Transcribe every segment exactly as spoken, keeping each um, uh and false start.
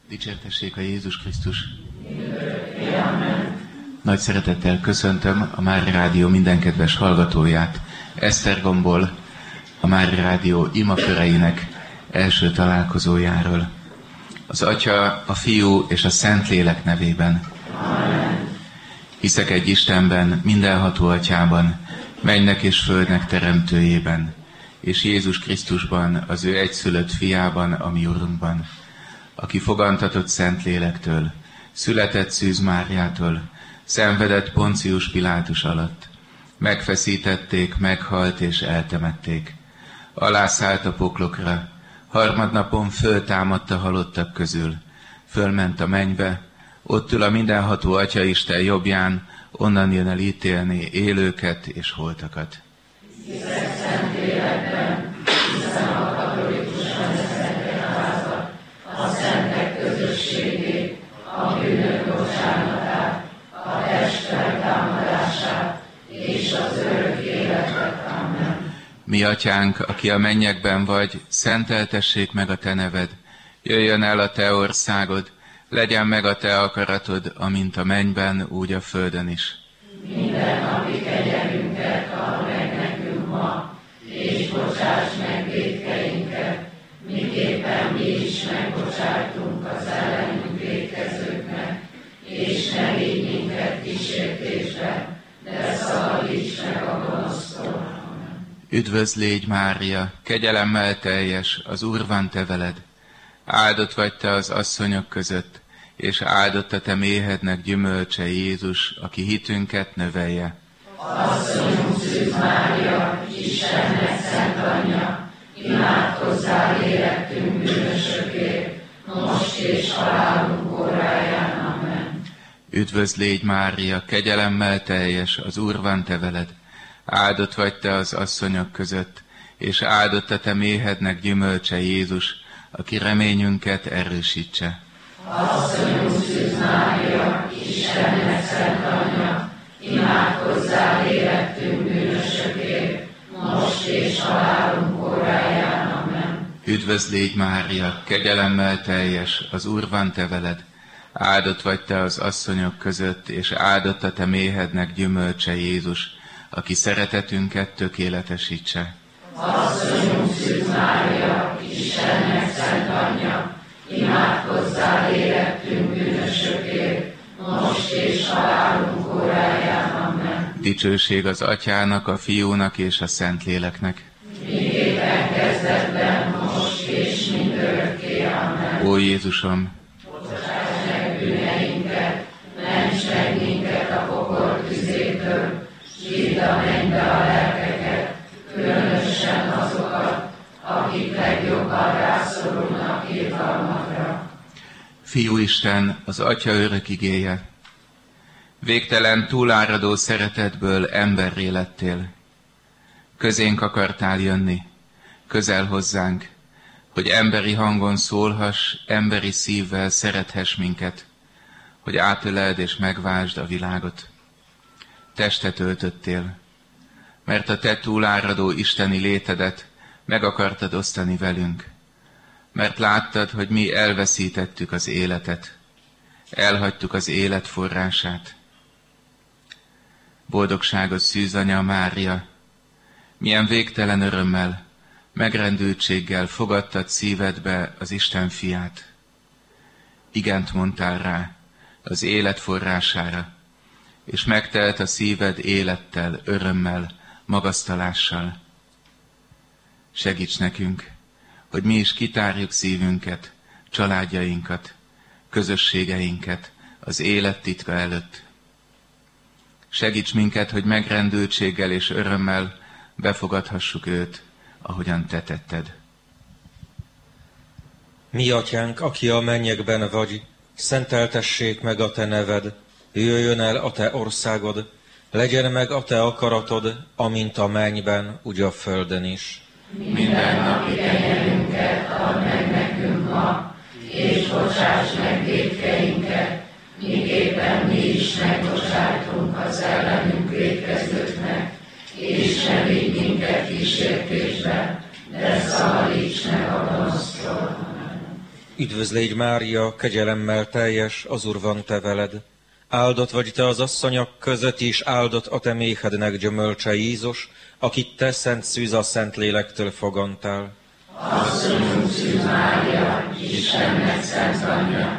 Dicsértessék a Jézus Krisztus! Nagy szeretettel köszöntöm a Mária Rádió minden kedves hallgatóját Esztergomból, a Mária Rádió imaköreinek első találkozójáról. Az Atya, a Fiú és a Szentlélek nevében. Amen. Hiszek egy Istenben, mindenható Atyában, mennynek és földnek teremtőjében, és Jézus Krisztusban, az ő egyszülött fiában, a mi Urunkban, aki fogantatott Szentlélektől, született Szűz Máriától, szenvedett Poncius Pilátus alatt, megfeszítették, meghalt és eltemették. Alászállt a poklokra, harmadnapon föltámadt a halottak közül, fölment a mennybe, ott ül a mindenható Atyaisten jobbján, onnan jön el ítélni élőket és holtakat. Hiszek Szentlélekben, hiszem a katolikusan összetett házat, a szentek közösségét, a bűnök bocsánatát, a test feltámadását és az örök életet. Amen. Mi Atyánk, aki a mennyekben vagy, szenteltessék meg a Te neved, jöjjön el a Te országod, legyen meg a Te akaratod, amint a mennyben, úgy a földön is. Minden napi kegyelmünket add meg nekünk ma, és bocsáss meg vétkeinket, miképpen mi is megbocsájtunk az ellenünk vétkezőknek, és ne vigy minket kísértésbe, de szabadíts meg a gonosztól. Üdvözl légy, Mária, kegyelemmel teljes, az Úr van te veled. Áldott vagy te az asszonyok között, és áldott a te méhednek gyümölcse Jézus, aki hitünket növelje. Asszonyunk Szűz Mária, Istennek szent anyja, imádkozzál érettünk bűnösökért, most és halálunk óráján. Amen. Üdvözl légy, Mária, kegyelemmel teljes, az Úr van te veled. Áldott vagy te az asszonyok között, és áldott a te méhednek gyümölcse Jézus, aki reményünket erősítse. Asszonyunk Szűz Mária, Istennek szent anyja, imádkozzál érettünk bűnösökért, most és halálunk óráján. Amen. Üdvözl légy, Mária, kegyelemmel teljes, az Úr van te veled. Áldott vagy te az asszonyok között, és áldott a te méhednek gyümölcse Jézus, aki szeretetünket tökéletesítse. Asszonyunk Szűz Mária, Istennek szent anyja, imádkozzál érettünk bűnösökért, most és halálunk óráján. Amen. Dicsőség az Atyának, a Fiúnak és a Szentléleknek. Miképpen kezdetben, most és mindörökké. Amen. Ó Jézusom! Bocsáss meg bűneinket, ments meg minket a pokol tüzétől, vidd a mennybe a lelkeket, különösen azokat, akik legjobban rászorulnak irgalmadra. Fiú Isten, az Atya örök igéje, végtelen túláradó szeretetből emberré lettél. Közénk akartál jönni, közel hozzánk, hogy emberi hangon szólhass, emberi szívvel szerethess minket, hogy átöleld és megváltsd a világot. Testet öltöttél, mert a te túláradó isteni létedet meg akartad osztani velünk, mert láttad, hogy mi elveszítettük az életet, elhagytuk az élet forrását. Boldogságos Szűz Anya Mária, milyen végtelen örömmel, megrendültséggel fogadtad szívedbe az Isten fiát. Igent mondtál rá, az élet forrására, és megtelt a szíved élettel, örömmel, magasztalással. Segíts nekünk, hogy mi is kitárjuk szívünket, családjainkat, közösségeinket az élet titka előtt. Segíts minket, hogy megrendültséggel és örömmel befogadhassuk őt, ahogyan te tetted. Mi Atyánk, aki a mennyekben vagy, szenteltessék meg a te neved, jöjjön el a te országod, legyen meg a te akaratod, amint a mennyben, úgy a földön is. Minden napi kenyerünket add meg nekünk ma, és bocsáss meg vétkeinket, miképpen mi is megbocsájtunk az ellenünk vétkezőknek, és ne vigy minket kísértésbe, de szabadíts meg a gonosztól. Üdvözlégy Mária, kegyelemmel teljes, az Úr van te veled. Áldott vagy te az asszonyok között is, áldott a te méhednek gyümölcse Jézus, akit te szent szűz a Szentlélektől fogantál. Asszonyunk Szűz Mária, Istennek szent anyja,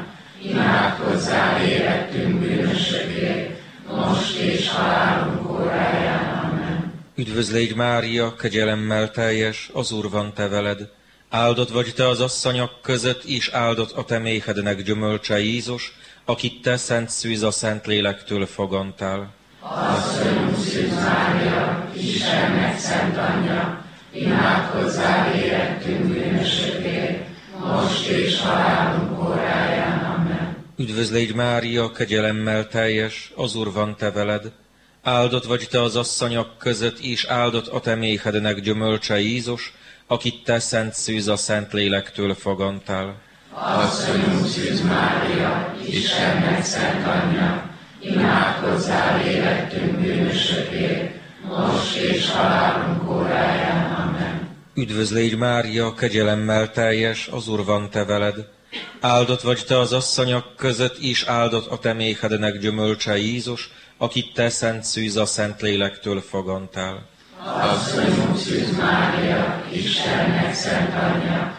imádkozzál érettünk bűnösökért, most és halálunk óráján. Amen. Üdvözlégy Mária, kegyelemmel teljes, az Úr van te veled. Áldott vagy te az asszonyok között is, áldott a te méhednek gyümölcse Jézus, akit te szent szűz a Szentlélektől fogantál. Asszonyunk Szűz Mária, Istennek szent anyja, imádkozzál érettünk bűnösökért, most és halálunk óráján. Amen. Üdvözlégy Mária, kegyelemmel teljes, az Úr van te veled. Áldott vagy te az asszonyok között is, áldott a te méhednek gyümölcse Jézus, akit te szent szűz a Szentlélektől fogantál. Asszonyunk Szűz Mária, Istennek szent anyja, imádkozzál érettünk bűnösökért, most és halálunk óráján. Amen. Üdvözlégy Mária, kegyelemmel teljes, az Úr van te veled. Áldott vagy te az asszonyok között is, áldott a te méhednek gyümölcse Jézus, akit te szent szűz a Szentlélektől fogantál. Asszonyunk Szűz Mária, Istennek szent anyja,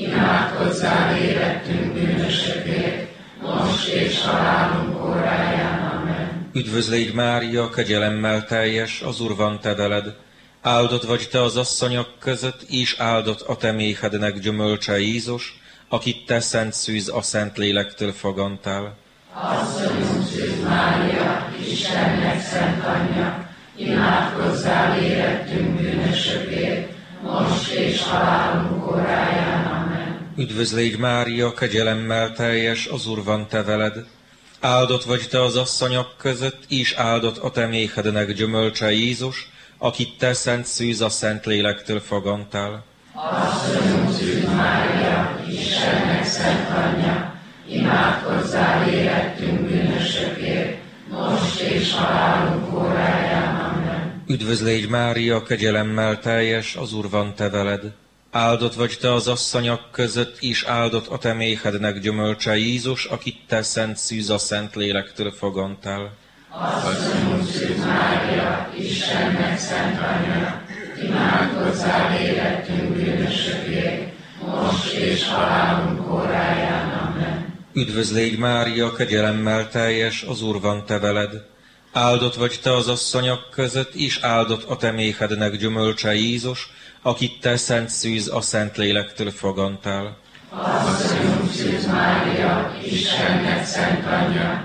imádkozzál érettünk bűnösökért, most és halálunk óráján. Amen. Üdvözlégy Mária, kegyelemmel teljes, az Úr van te veled. Áldott vagy te az asszonyok között is, áldott a te méhednek gyümölcse Jézus, akit te szent szűz a Szentlélektől fogantál. Asszonyunk Szűz Mária, Istennek szent anyja, imádkozzál érettünk bűnösökért, most és halálunk óráján. Amen. Üdvözlégy Mária, kegyelemmel teljes, az Úr van te veled. Áldott vagy te az asszonyok között is, áldott a te méhednek gyümölcse Jézus, akit te szent szűz a Szentlélektől fogantál. Asszonyunk Szűz Mária, Istennek szent anyja, imádkozzál érettünk bűnösökért, most és halálunk óráján. Amen. Üdvözlégy Mária, kegyelemmel teljes, az Úr van te veled. Áldott vagy te az asszonyok között is, áldott a te méhednek gyümölcse Jézus, akit te szent szűz a Szentlélektől fogantál. Asszonyunk Szűz Mária, Istennek szent anyja, imádkozzál érettünk bűnösökért, most és halálunk óráján. Amen. Üdvözlégy Mária, kegyelemmel teljes, az Úr van te veled. Áldott vagy te az asszonyok között is, áldott a te méhednek gyümölcse Jézus, akit te szent szűz a Szentlélektől fogantál. Asszonyunk Szűz Mária, Istennek szent anyja,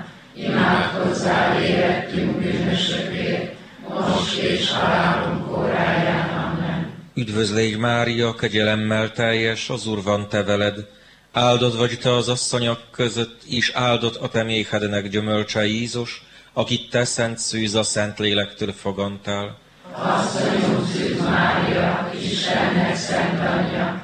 imádkozzál érettünk bűnösökért, most és halálunk óráján. Amen. Üdvözlégy Mária, kegyelemmel teljes, az Úr van te veled. Áldott vagy te az asszonyok között is, áldott a te méhednek gyümölcse Jézus, akit te szent szűz a Szentlélektől fogantál. Asszonyunk Szűz Mária, Istennek szent anyja,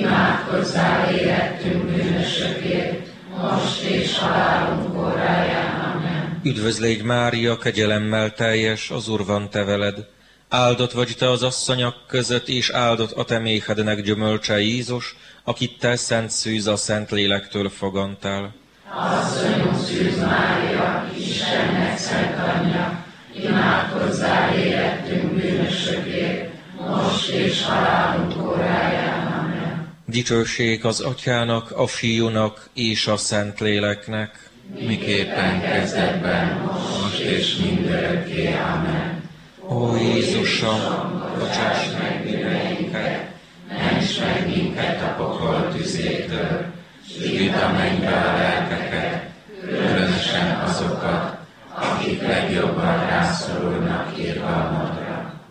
imádkozzál érettünk bűnösökért, most és halálunk óráján. Amen. Üdvözlégy Mária, kegyelemmel teljes, az Úr van te veled. Áldott vagy te az asszonyok között is, áldott a te méhednek gyümölcse Jézus, akit te szent szűz a Szentlélektől fogantál. Asszonyunk Szűz Mária, Istennek szent anyja, imádkozzál érettünk bűnösökért, most és halálunk óráján. Amen. Dicsőség az Atyának, a Fiúnak és a Szentléleknek, miképpen kezdetben, most és mindörökké. Amen. Ó Jézusom, bocsáss meg bűneinket, ments meg minket a pokol tüzétől, s vidd a mennybe a lelkeket, különösen azokat, akik legjobban rászorulnak irgalmadra.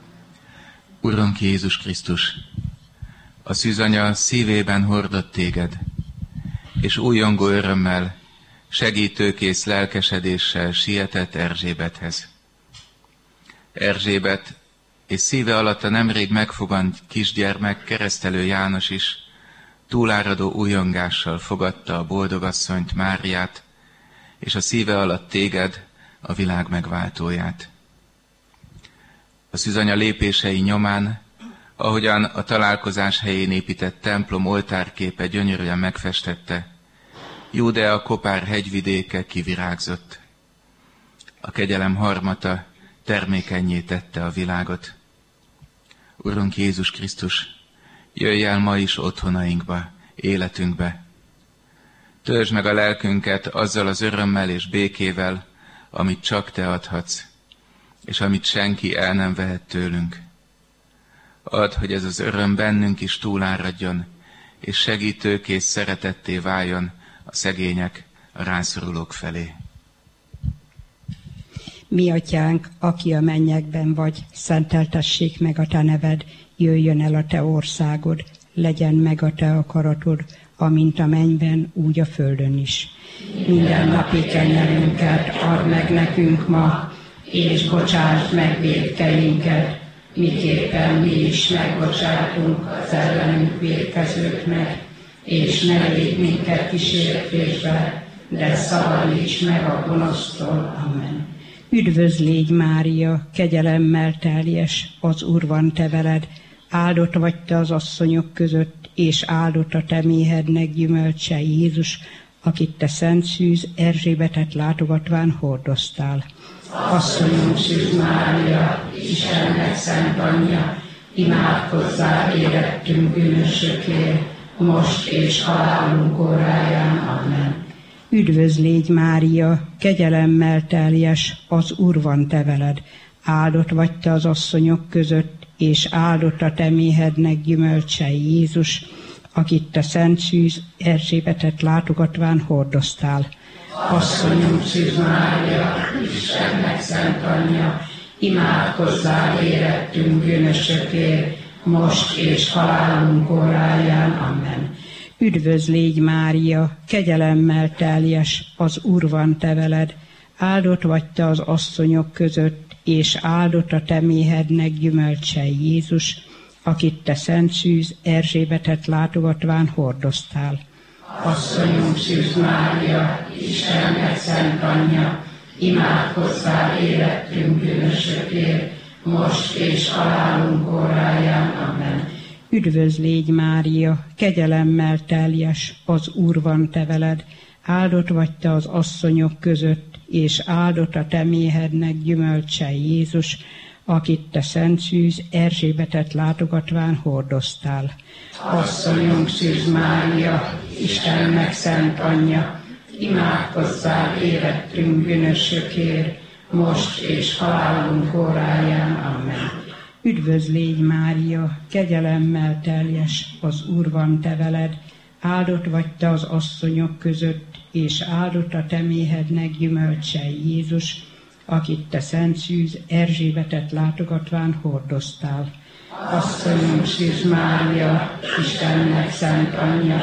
Urunk Jézus Krisztus, a szűzanya szívében hordott téged, és újongó örömmel, segítőkész lelkesedéssel sietett Erzsébethez. Erzsébet és szíve alatt a nemrég megfogant kisgyermek Keresztelő János is túláradó újongással fogadta a boldogasszonyt, Máriát, és a szíve alatt téged, a világ megváltóját. A szűzanya lépései nyomán, ahogyan a találkozás helyén épített templom oltárképe gyönyörűen megfestette, Júdea kopár hegyvidéke kivirágzott. A kegyelem harmata termékennyé tette a világot. Urunk Jézus Krisztus, jöjj el ma is otthonainkba, életünkbe. Töltsd meg a lelkünket azzal az örömmel és békével, amit csak Te adhatsz, és amit senki el nem vehet tőlünk. Add, hogy ez az öröm bennünk is túláradjon, és segítőkész szeretetté váljon a szegények, a rászorulók felé. Mi atyánk, aki a mennyekben vagy, szenteltessék meg a Te neved, jöjjön el a Te országod, legyen meg a Te akaratod, amint a mennyben, úgy a földön is. Minden napi kenyerünket add meg nekünk ma, és bocsásd meg vétkeinket, miképpen mi is megbocsátunk az ellenünk vétkezőknek, és ne védj minket kísértésbe, de szabadíts meg a gonosztól. Amen. Üdvözl légy, Mária, kegyelemmel teljes, az Úr van te veled, áldott vagy te az asszonyok között, és áldott a te méhednek gyümölcse, Jézus, akit te szent szűz Erzsébetet látogatván hordoztál. Asszonyunk Szűz Mária, Istennek szent anyja, imádkozzál érettünk bűnösökért, most és halálunk óráján. Amen. Üdvözl légy, Mária, kegyelemmel teljes, az Úr van te veled, áldott vagy te az asszonyok között, és áldott a te méhednek gyümölcse, Jézus, akit te szent szűz Erzsébetet látogatván hordoztál. Asszonyunk Szűz Mária, Istennek szent anyja, imádkozzál érettünk bűnösökért, most és halálunk óráján. Amen. Üdvözl légy, Mária, kegyelemmel teljes, az Úr van te veled, áldott vagy te az asszonyok között, és áldott a te méhednek gyümölcse, Jézus, akit te szent szűz Erzsébetet látogatván hordoztál. Asszonyunk Szűz Mária, Istennek szent anyja, imádkozzál érettünk bűnösökért, most és halálunk óráján. Amen. Üdvözl légy, Mária, kegyelemmel teljes, az Úr van te veled, áldott vagy te az asszonyok között, és áldott a te méhednek gyümölcse, Jézus, akit te szent szűz Erzsébetet látogatván hordoztál. Asszonyunk Szűz Mária, Istennek szent anyja, imádkozzál érettünk bűnösökért, most és halálunk óráján. Amen. Üdvözl légy, Mária, kegyelemmel teljes, az Úr van te veled, áldott vagy te az asszonyok között, és áldott a te méhednek gyümölcse, Jézus, akit te szent szűz Erzsébetet látogatván hordoztál. Asszonyunk Szűz Mária, Istennek szent anyja,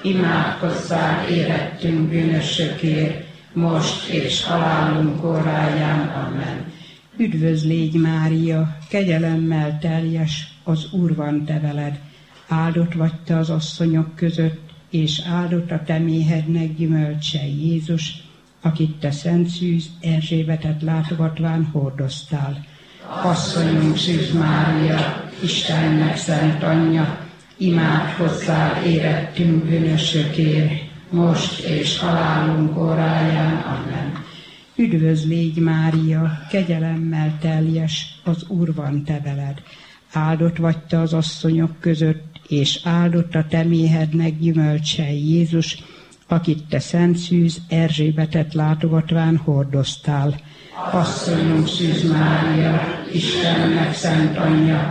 imádkozzál érettünk bűnösökért, most és halálunk óráján. Amen. Üdvözl légy, Mária, kegyelemmel teljes, az Úr van te veled, áldott vagy te az asszonyok között, és áldott a te méhednek gyümölcse, Jézus, akit te szent szűz Erzsébetet látogatván hordoztál. Asszonyunk Szűz Mária, Istennek szent anyja, imádkozzál érettünk bűnösökért, most és halálunk óráján. Amen. Üdvözl légy, Mária, kegyelemmel teljes, az Úr van te veled, áldott vagy te az asszonyok között, és áldott a te méhednek gyümölcse, Jézus, akit te szent szűz Erzsébetet látogatván hordoztál. Asszonyunk Szűz Mária, Istennek szent anyja,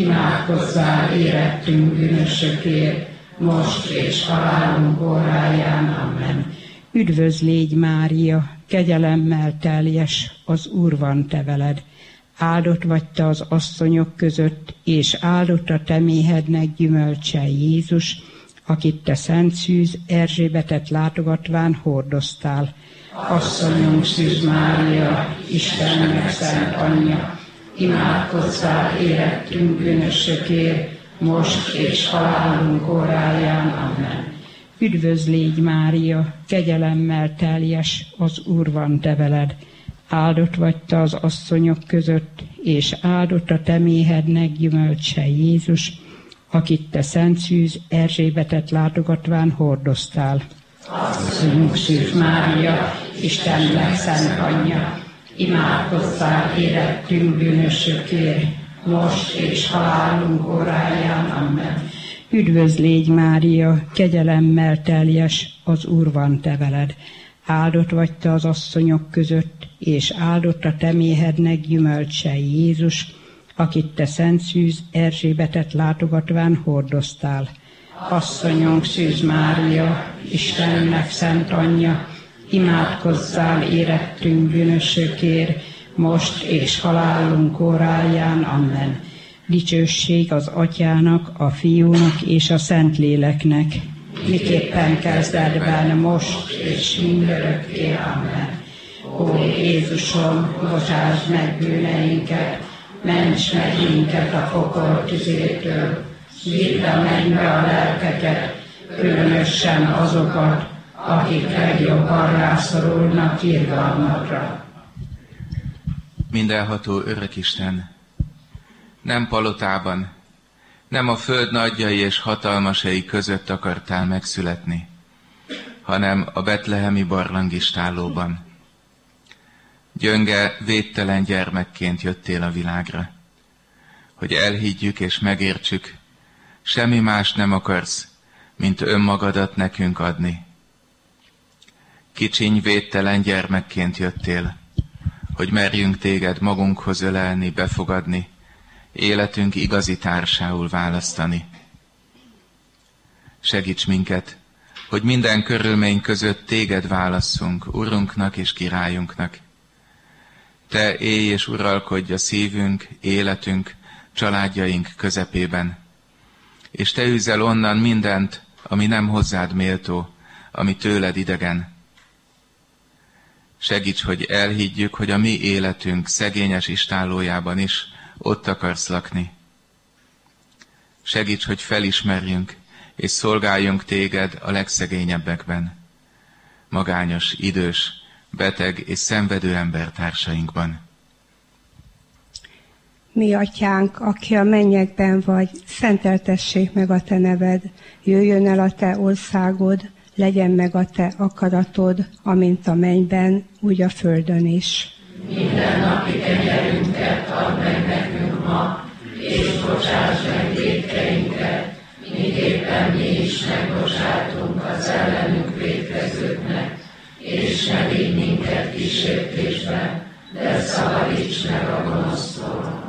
imádkozzál érettünk bűnösökért, most és halálunk óráján. Amen. Üdvözl légy, Mária, kegyelemmel teljes, az Úr van te veled, áldott vagy te az asszonyok között, és áldott a te méhednek gyümölcse, Jézus, akit te szent szűz Erzsébetet látogatván hordoztál. Asszonyunk Szűz Mária, Istennek szent anyja, imádkozzál érettünk bűnösökért, most és halálunk óráján. Amen. Üdvözl légy, Mária, kegyelemmel teljes, az Úr van te veled, áldott vagy te az asszonyok között, és áldott a te méhednek gyümölcse, Jézus, akit te szent szűz Erzsébetet látogatván hordoztál. Asszonyunk Szűz Mária, Istennek szent anyja, imádkozzál érettünk bűnösökért, most és halálunk óráján. Amen. Üdvözl légy, Mária, kegyelemmel teljes, az Úr van te veled. Áldott vagy te az asszonyok között, és áldott a te méhednek gyümölcse, Jézus, akit te Szent Szűz Erzsébetet látogatván hordoztál. Asszonyunk Szűz Mária, Istennek szent anyja, imádkozzál érettünk bűnösökért, most és halálunk óráján. Amen. Dicsőség az Atyának, a Fiúnak és a Szentléleknek, miképpen kezdetben, most és mindörökké. Amen. Ó Jézusom, bocsáss meg bűneinket, ments meg minket a pokol tüzétől, vidd a mennybe a lelkeket, különösen azokat, akik legjobban rászorulnak irgalmadra. Mindenható Örökisten, nem palotában, nem a föld nagyjai és hatalmasai között akartál megszületni, hanem a betlehemi barlangistállóban. Gyönge, védtelen gyermekként jöttél a világra, hogy elhiggyük és megértsük, semmi más nem akarsz, mint önmagadat nekünk adni. Kicsiny, védtelen gyermekként jöttél, hogy merjünk téged magunkhoz ölelni, befogadni, életünk igazi társául választani. Segíts minket, hogy minden körülmény között téged válasszunk, Urunknak és Királyunknak. Te élj és uralkodj a szívünk, életünk, családjaink közepében, és te űzz el onnan mindent, ami nem hozzád méltó, ami tőled idegen. Segíts, hogy elhiggyük, hogy a mi életünk szegényes istállójában is ott akarsz lakni. Segíts, hogy felismerjünk és szolgáljunk téged a legszegényebbekben, magányos, idős, beteg és szenvedő embertársainkban. Mi atyánk, aki a mennyekben vagy, szenteltessék meg a te neved, jöjjön el a te országod, legyen meg a te akaratod, amint a mennyben, úgy a földön is. Minden napi kenyerünket add meg nekünk ma, és bocsáss meg vétkeinket, miképpen mi is megbocsátunk az ellenünk vétkezőknek, és ne vigy minket kísértésbe, de szabadíts meg a gonosztól.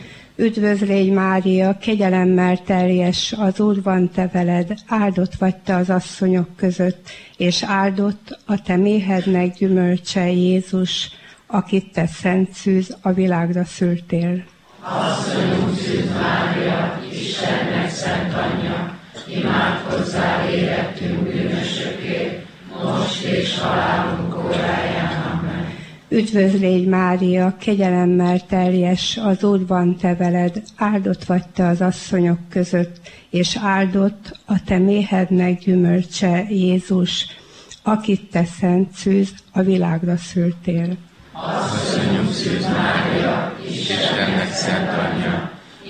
Üdvözl légy, Mária, kegyelemmel teljes, az Úr van te veled, áldott vagy te az asszonyok között, és áldott a te méhednek gyümölcse, Jézus, akit te Szent Szűz a világra szültél. Asszonyunk Szűz Mária, Istennek szent anyja, imádkozzál érettünk bűnösökért, most és halálunk óráján. Amen. Üdvözl légy, Mária, kegyelemmel teljes, az Úr van te veled, áldott vagy te az asszonyok között, és áldott a te méhednek gyümölcse, Jézus, akit te Szent Szűz a világra szültél. Asszonyunk Szűz Mária, Istennek szent anyja,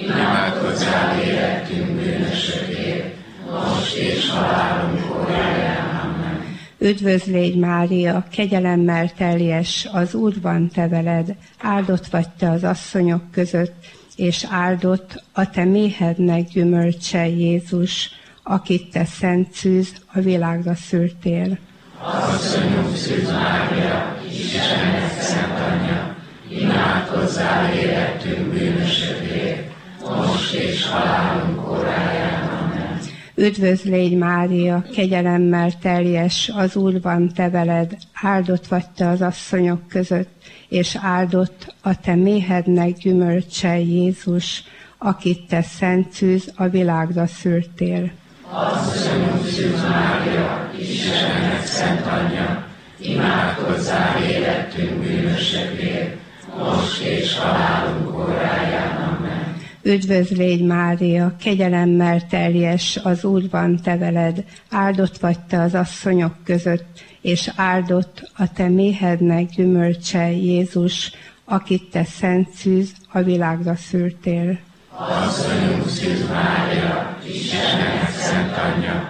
imádkozzál érettünk bűnösökért, most és halálunk óráján. Amen. Üdvözl légy, Mária, kegyelemmel teljes, az Úr van te veled, áldott vagy te az asszonyok között, és áldott a te méhednek gyümölcse, Jézus, akit te Szent Szűz a világra szültél. Asszonyunk Szűz Mária, Istennek szent anyja, imádkozzál érettünk bűnösökért, most és halálunk óráján. Amen. Üdvözl légy, Mária, kegyelemmel teljes, az Úr van te veled, áldott vagy te az asszonyok között, és áldott a te méhednek gyümölcse, Jézus, akit te Szent Szűz a világra szültél. Asszonyunk Szűz Mária, Istennek szent anyja, imádkozzál érettünk bűnösökért, most és halálunk óráján. Amen. Üdvözl légy, Mária, kegyelemmel teljes, az Úr van te veled, áldott vagy te az asszonyok között, és áldott a te méhednek gyümölcse, Jézus, akit te Szent Szűz a világra szültél. Asszonyunk Szűz Mária, Istennek szent anyja,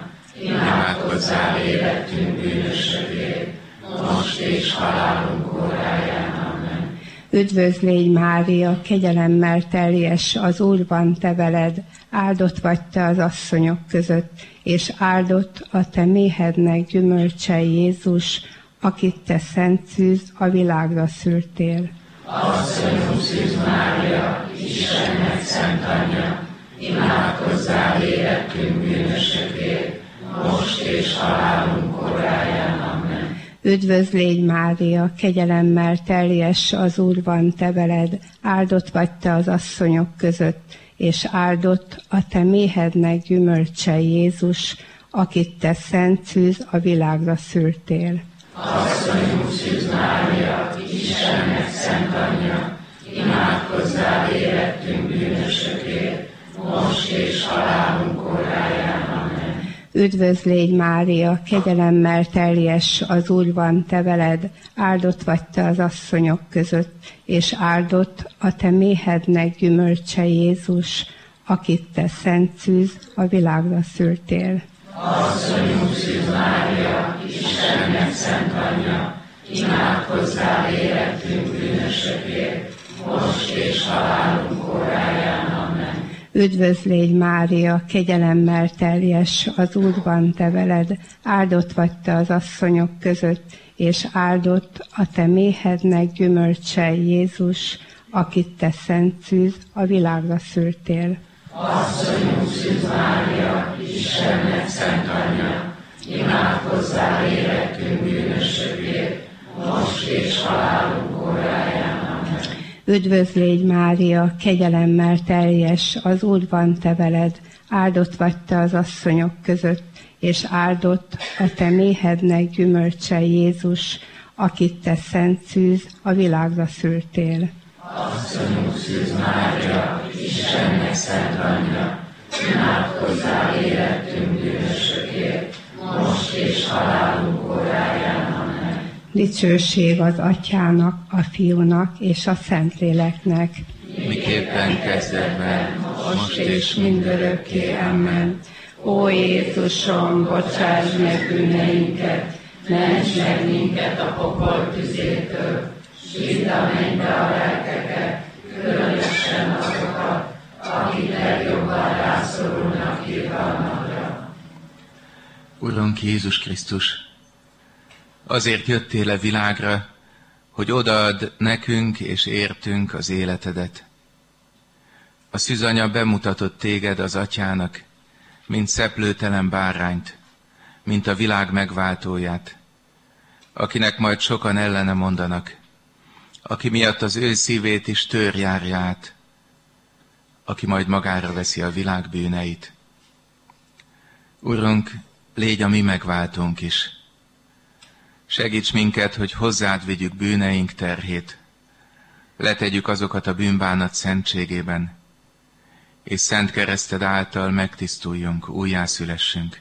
imádkozzál életünk bűnösökért, most és halálunk óráján. Amen. Üdvözl légy, Mária, kegyelemmel teljes, az Úr van te veled, áldott vagy te az asszonyok között, és áldott a te méhednek gyümölcse Jézus, akit te szent szűz a világra szültél. Asszonyunk Szűz Mária, Istennek szent anyja, imádkozzál életünk bűnösökért, most és halálunk óráján. Amen. Üdvözl légy, Mária, kegyelemmel teljes, az Úr van te veled, áldott vagy te az asszonyok között, és áldott a te méhednek gyümölcse Jézus, akit te szent szűz a világra szültél. Asszonyunk Szűz Mária, Istennek szent anyja, imádkozzál életünk bűnösökért, most és halálunk óráján. Amen. Üdvözl légy, Mária, kegyelemmel teljes, az Úr van te veled, áldott vagy te az asszonyok között, és áldott a te méhednek gyümölcse Jézus, akit te szent szűz a világra szültél. Asszonyunk Szűz Mária, Istennek szent anyja, imádkozzál életünk bűnösökért, most és halálunk óráján. Amen. Üdvözl légy, Mária, kegyelemmel teljes, az Úr van te veled, áldott vagy te az asszonyok között, és áldott a te méhednek gyümölcse Jézus, akit te szent szűz a világra szültél. Asszonyunk Szűz Mária, Istennek szent anyja, imádkozzál életünk bűnösökért, most és halálunk óráján. Amen. Üdvözl légy, Mária, kegyelemmel teljes, az Úr van te veled, áldott vagy te az asszonyok között, és áldott a te méhednek gyümölcse Jézus, akit te szent szűz a világra szültél. Asszonyunk Szűz Mária, Istennek szent anyja, imádkozzál életünk bűnösökért, most és halálunk óráján. Amen. Dicsőség az Atyának, a Fiúnak és a Szentléleknek. Miképpen kezdetben, Most és mindörökké. Amen. Ó Jézusom, bocsáss meg bűneinket, Ments meg minket a pokol tüzétől, s vidd a mennybe a lelkeket, különösen azokat, akik legjobban rászorulnak irgalmadra. Urunk Jézus Krisztus, azért jöttél a világra, hogy odaad nekünk és értünk az életedet. A szűzanya bemutatott téged az Atyának, mint szeplőtelen bárányt, mint a világ megváltóját, akinek majd sokan ellene mondanak, aki miatt az ő szívét is tör járja át, aki majd magára veszi a világ bűneit. Urunk, légy a mi megváltónk is. Segíts minket, hogy hozzád vigyük bűneink terhét, letegyük azokat a bűnbánat szentségében, és szent kereszted által megtisztuljunk, újjászülessünk.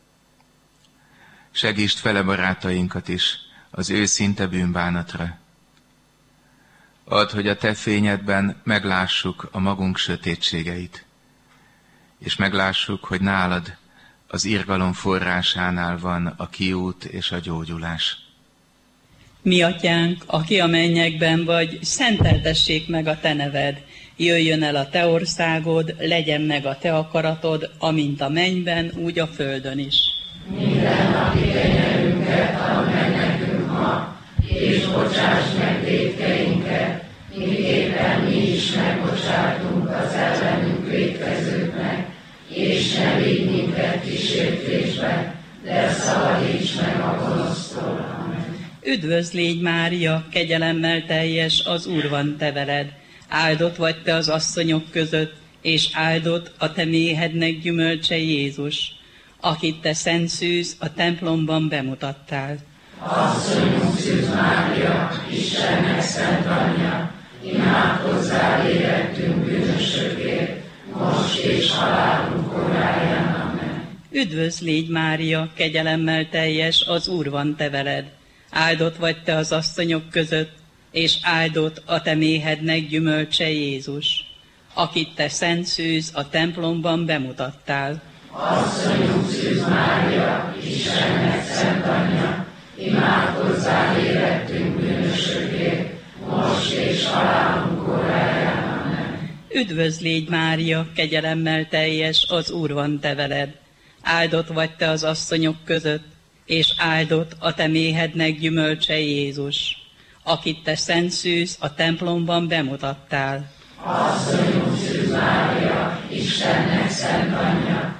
Segítsd fele barátainkat is az őszinte bűnbánatra. Add, hogy a te fényedben meglássuk a magunk sötétségeit, és meglássuk, hogy nálad az irgalom forrásánál van a kiút és a gyógyulás. Mi atyánk, aki a mennyekben vagy, szenteltessék meg a te neved. Jöjjön el a te országod, legyen meg a te akaratod, amint a mennyben, úgy a földön is. Minden napi kenyerünket add meg nekünk ma, és bocsáss meg vétkeinket, miképpen mi is megbocsátunk az ellenünk vétkezőknek, és ne vigy minket kísértésbe, de szabadíts meg a gonosztól. Amen. Üdvözl légy, Mária, kegyelemmel teljes, az Úr van te veled. Áldott vagy te az asszonyok között, és áldott a te méhednek gyümölcse Jézus, akit te szent szűz a templomban bemutattál. Asszonyunk Szűz Mária, Istennek szent anyja, imádkozzál érettünk bűnösökért, most és halálunk óráján. Amen. Üdvözl légy, Mária, kegyelemmel teljes, az Úr van te veled. Áldott vagy te az asszonyok között, és áldott a te méhednek gyümölcse Jézus, akit te szent szűz a templomban bemutattál. Asszonyunk Szűz Mária, Istennek szent anyja, imádkozzál érettünk bűnösökért, most és halálunk óráján. Amen. Üdvözl légy, Mária, kegyelemmel teljes, az Úr van te veled. Áldott vagy te az asszonyok között, és áldott a te méhednek gyümölcse Jézus, akit te szent szűz a templomban bemutattál. Asszonyunk Szűz Mária, Istennek szent anyja,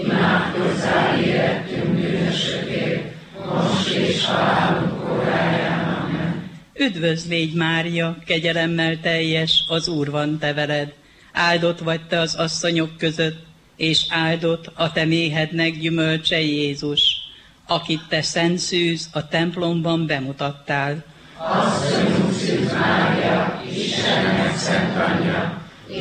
imádkozzál érettünk bűnösökért, most és halálunk óráján. Amen. Üdvözl légy, Mária, kegyelemmel teljes, az Úr van te veled. Áldott vagy te az asszonyok között, és áldott a te méhednek gyümölcse Jézus, akit te szent szűz a templomban bemutattál. Asszonyunk Szűz Mária, Istennek szent anyja,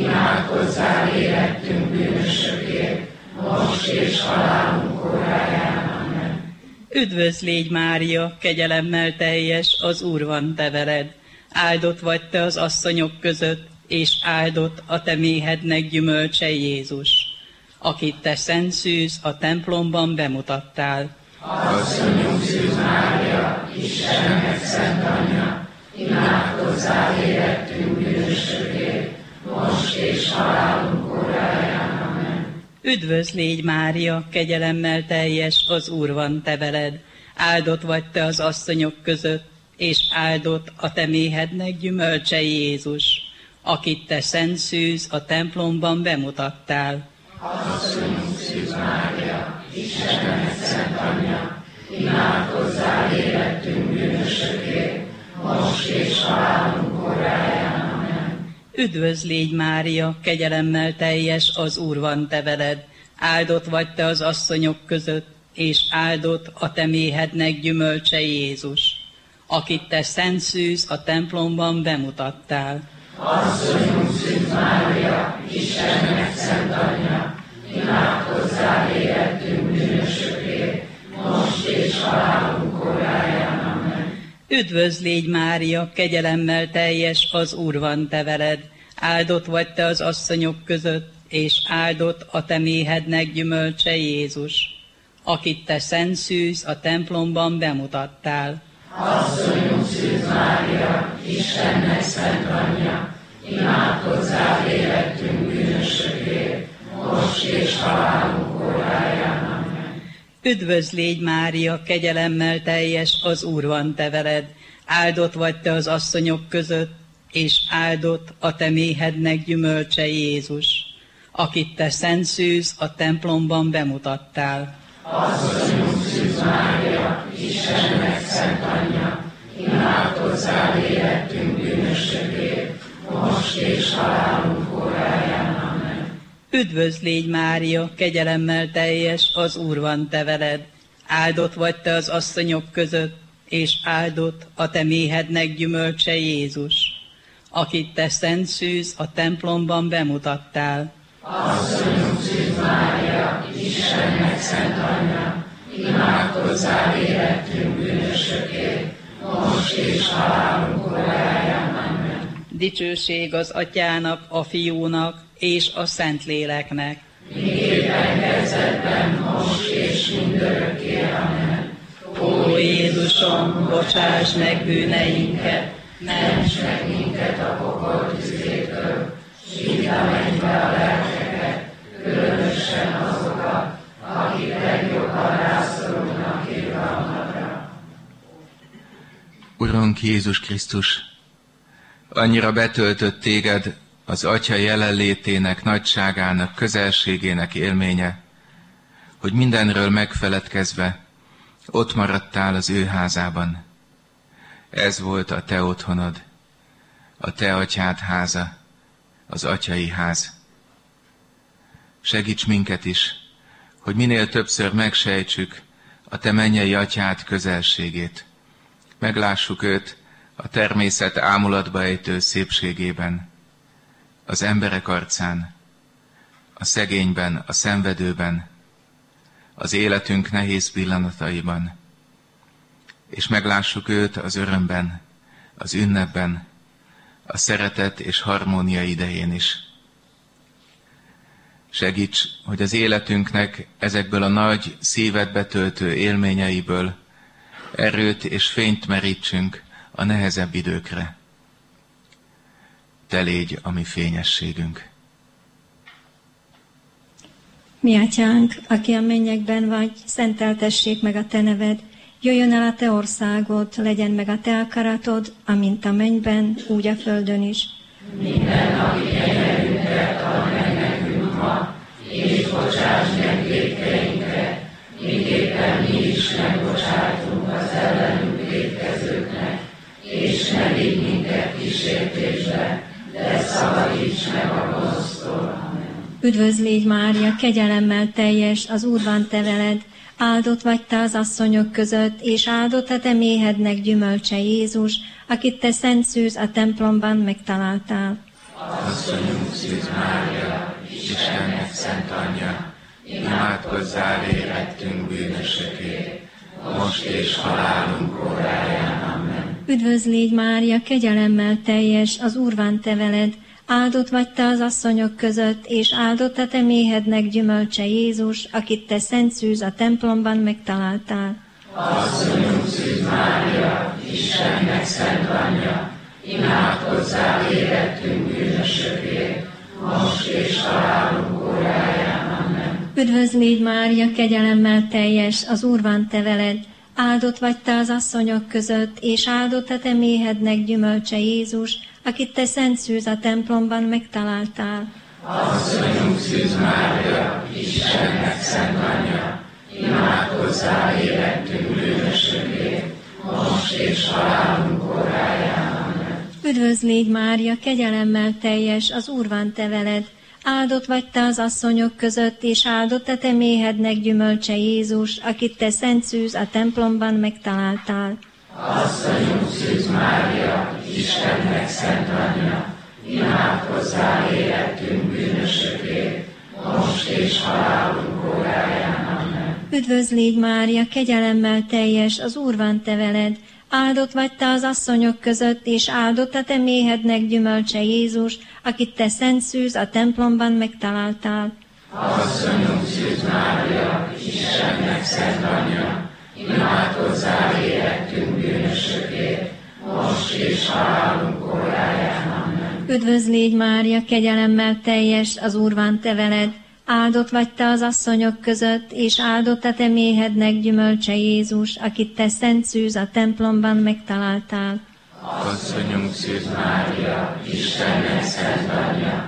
imádkozzál érettünk bűnösökért, most és halálunk óráján. Amen. Üdvözl légy, Mária, kegyelemmel teljes, az Úr van te veled. Áldott vagy te az asszonyok között, és áldott a te méhednek gyümölcse Jézus, akit te szent szűz a templomban bemutattál. Asszonyunk Szűz Mária, Istennek szent anyja, imádkozzál érettünk bűnösökért, most és halálunk óráján. Amen. Üdvözl légy, Mária, kegyelemmel teljes, az Úr van te veled. Áldott vagy te az asszonyok között, és áldott a te méhednek gyümölcse Jézus, akit te szent szűz a templomban bemutattál. Asszonyunk Szűz Mária, Istennek szent anyja, imádkozzál érettünk bűnösökért, most és halálunk óráján. Amen. Üdvözl légy, Mária, kegyelemmel teljes, az Úr van te veled. Áldott vagy te az asszonyok között, és áldott a te méhednek gyümölcse Jézus, akit te szent szűz a templomban bemutattál. Asszonyunk Szűz Mária, Istennek szent anyja, imádkozzál érettünk bűnösökért, most és halálunk óráján. Amen. Üdvözl légy, Mária, kegyelemmel teljes, az Úr van te veled. Áldott vagy te az asszonyok között, és áldott a te méhednek gyümölcse Jézus, akit te szent szűz a templomban bemutattál. Asszonyunk Szűz Mária, Istennek szent anyja, imádkozzál érettünk bűnösökért, most és halálunk óráján. Amen. Üdvözl légy, Mária, kegyelemmel teljes, az Úr van te veled. Áldott vagy te az asszonyok között, és áldott a te méhednek gyümölcse Jézus, akit te szent szűz a templomban bemutattál. Asszonyunk Szűz Mária, Istennek szent anyja, imádkozzál érettünk bűnösökért, most és halálunk óráján. Amen. Üdvözl légy, Mária, kegyelemmel teljes, az Úr van te veled. Áldott vagy te az asszonyok között, és áldott a te méhednek gyümölcse Jézus, akit te szent szűz a templomban bemutattál. Asszonyunk Szűz Mária, Istennek szent anyja, imádkozzál érettünk bűnösökért, most és halálunk óráján. Amen. Dicsőség az Atyának, a Fiúnak és a Szentléleknek. Miképpen kezdetben, most és mindörökké. Amen. Ó Jézusom, bocsáss meg bűneinket, Ments meg minket a pokol tüzétől, s vidd a mennybe a lelkeket, különösen azokat, akik legjobban rászorulnak irgalmadra. Urunk Jézus Krisztus, annyira betöltött téged az Atya jelenlétének, nagyságának, közelségének élménye, hogy mindenről megfeledkezve ott maradtál az ő házában. Ez volt a te otthonod, a te atyád háza, az atyai ház. Segíts minket is, hogy minél többször megsejtsük a te mennyei atyád közelségét. Meglássuk őt a természet ámulatba ejtő szépségében, az emberek arcán, a szegényben, a szenvedőben, az életünk nehéz pillanataiban, és meglássuk őt az örömben, az ünnepben, a szeretet és harmónia idején is. Segíts, hogy az életünknek ezekből a nagy, szívet betöltő élményeiből erőt és fényt merítsünk a nehezebb időkre. Te légy a mi fényességünk. Mi atyánk, aki a mennyekben vagy, szenteltessék meg a te neved, jöjjön el a te országod, legyen meg a te akaratod, amint a mennyben, úgy a földön is. Minden napi kenyerünket add meg nekünk ma, és bocsáss meg vétkeinket, miképpen mi is megbocsátunk az ellenünk vétkezőknek, és ne vigy minket kísértésbe, de szabadíts meg a gonosztól. Üdvözl légy Mária, kegyelemmel teljes, az Úr van te veled, áldott vagy te az asszonyok között, és áldott a te méhednek gyümölcse Jézus, akit te szent szűz a templomban megtaláltál. Asszonyunk Szűz Mária, Istennek szent anyja, imádkozzál érettünk bűnösökért, most és halálunk óráján. Amen. Üdvözl légy Mária, kegyelemmel teljes, az Úr van te veled, áldott vagy te az asszonyok között, és áldott a te méhednek gyümölcse Jézus, akit te szent szűz a templomban megtaláltál. Asszonyunk Szűz Mária, Istennek szent anyja, imádkozzál érettünk bűnösökért, most és halálunk óráján. Amen. Üdvözl légy Mária, kegyelemmel teljes, az Úr van te veled, áldott vagy te az asszonyok között, és áldott a te méhednek gyümölcse Jézus, akit te szent szűz a templomban megtaláltál. Asszonyunk Szűz Mária, Istennek szent anyja, imádkozzál érettünk bűnösökért, most és halálunk óráján. Amen. Üdvözl légy Mária, kegyelemmel teljes, az Úr van te veled, áldott vagy te az asszonyok között, és áldott a te méhednek gyümölcse Jézus, akit te szent szűz a templomban megtaláltál. Asszonyunk Szűz Mária, Istennek szent anyja, imádkozzál érettünk bűnösökért, most és halálunk óráján. Amen. Üdvözl légy Mária, kegyelemmel teljes, az Úr van te veled, áldott vagy te az asszonyok között, és áldott a te méhednek gyümölcse Jézus, akit te szent szűz a templomban megtaláltál. Asszonyunk Szűz Mária, Istennek szent anyja, imádkozzál érettünk bűnösökért, most és halálunk óráján. Amen. Üdvözl légy Mária, kegyelemmel teljes, az Úr van te veled, áldott vagy te az asszonyok között, és áldott a te méhednek gyümölcse Jézus, akit te szent szűz a templomban megtaláltál. Asszonyunk Szűz Mária, Istennek szent anyja,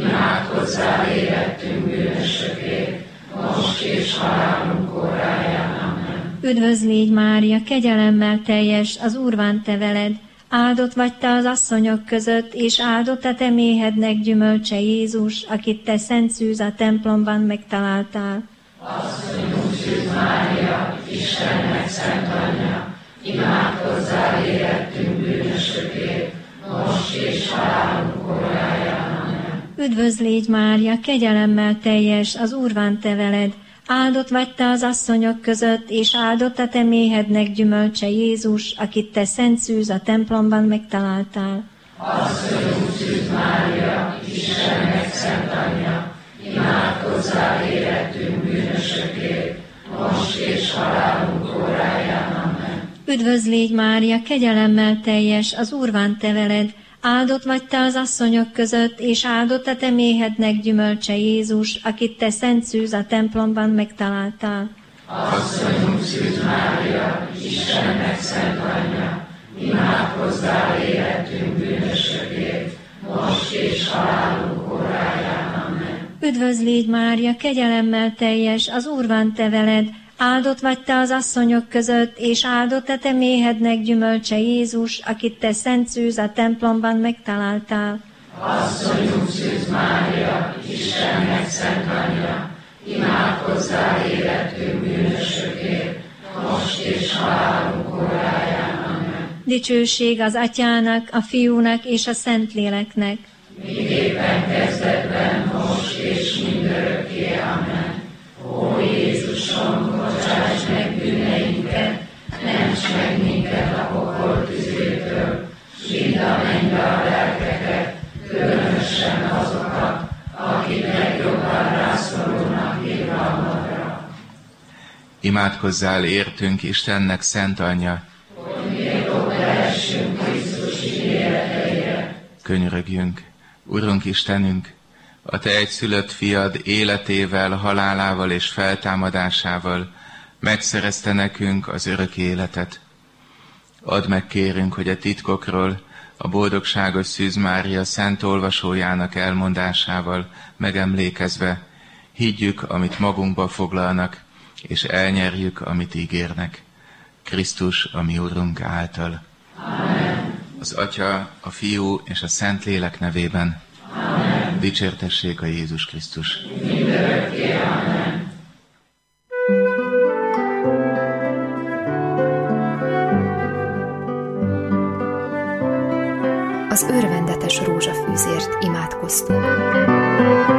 imádkozzál érettünk bűnösökért, most és halálunk óráján. Amen. Üdvözl légy Mária, kegyelemmel teljes, az Úr van te veled, áldott vagy te az asszonyok között, és áldott a te méhednek gyümölcse Jézus, akit te szent szűz a templomban megtaláltál. Asszonyunk Szűz Mária, Istennek szent anyja, imádkozzál érettünk bűnösökért, most és halálunk óráján. Amen. Üdvözl légy Mária, kegyelemmel teljes, az Úr van te veled, áldott vagy te az asszonyok között, és áldott a te méhednek gyümölcse Jézus, akit te szent szűz a templomban megtaláltál. Asszonyunk Szűz Mária, Istennek szent anyja, imádkozzál érettünk bűnösökért, most és halálunk óráján. Amen. Üdvözl légy Mária, kegyelemmel teljes, az Úr van te veled, áldott vagy te az asszonyok között, és áldott a te méhednek gyümölcse Jézus, akit te szent szűz a templomban megtaláltál. Asszonyunk Szűz Mária, Istennek szent anyja, imádkozzál érettünk bűnösökért, most és halálunk óráján. Amen. Üdvözl légy Mária, kegyelemmel teljes, az Úr van te veled, áldott vagy te az asszonyok között, és áldott a te méhednek gyümölcse Jézus, akit te szent szűz a templomban megtaláltál. Asszonyunk Szűz Mária, Istennek szent anyja, imádkozzál érettünk bűnösökért, most és halálunk óráján. Amen. Dicsőség az Atyának, a Fiúnak és a Szentléleknek. Miképpen kezdetben, most és mindörökké. Amen. Ó Jézusom, bocsáss meg bűneinket, ments meg minket a pokol tüzétől, vidd a mennybe a lelkeket, különösen azokat, akik legjobban Imádkozzál értünk Istennek szent anyja, hogy méltók lehessünk Krisztus ígéreteire. Könyörögjünk, Urunk Istenünk, a Te egyszülött fiad életével, halálával és feltámadásával megszerezte nekünk az örök életet. Add meg, kérünk, hogy a titkokról a boldogságos Szűz Mária szent olvasójának elmondásával megemlékezve higgyük, amit magunkba foglalnak, és elnyerjük, amit ígérnek. Krisztus, a mi Urunk által. Amen. Az Atya, a Fiú és a Szentlélek nevében. Amen. Dicsértessék a Jézus Krisztus. Mindörökké. Amen. Az örvendetes rózsafűzért imádkoztunk.